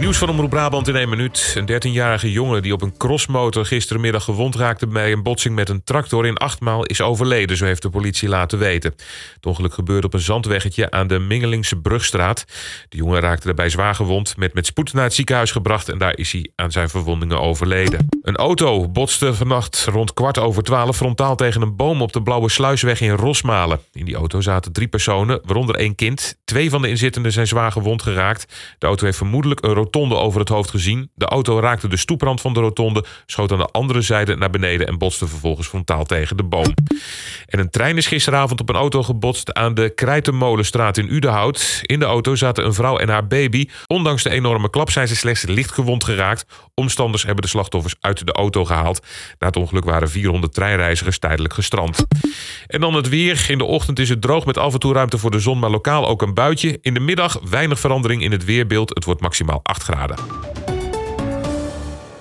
Nieuws van Omroep Brabant in 1 minuut. Een 13-jarige jongen die op een crossmotor gisterenmiddag gewond raakte bij een botsing met een tractor in Achtmaal is overleden, zo heeft de politie laten weten. Het ongeluk gebeurde op een zandweggetje aan de Mingelingse Brugstraat. De jongen raakte daarbij zwaar gewond, met spoed naar het ziekenhuis gebracht en daar is hij aan zijn verwondingen overleden. Een auto botste vannacht rond 11:15 frontaal tegen een boom op de Blauwe Sluisweg in Rosmalen. In die auto zaten 3 personen, waaronder 1 kind. 2 van de inzittenden zijn zwaar gewond geraakt. De auto heeft vermoedelijk een rotonde over het hoofd gezien. De auto raakte de stoeprand van de rotonde, schoot aan de andere zijde naar beneden en botste vervolgens frontaal tegen de boom. En een trein is gisteravond op een auto gebotst aan de Krijtenmolenstraat in Udenhout. In de auto zaten een vrouw en haar baby. Ondanks de enorme klap zijn ze slechts licht gewond geraakt. Omstanders hebben de slachtoffers uit de auto gehaald. Na het ongeluk waren 400 treinreizigers tijdelijk gestrand. En dan het weer. In de ochtend is het droog met af en toe ruimte voor de zon, maar lokaal ook een buitje. In de middag weinig verandering in het weerbeeld. Het wordt maximaal 8 graden.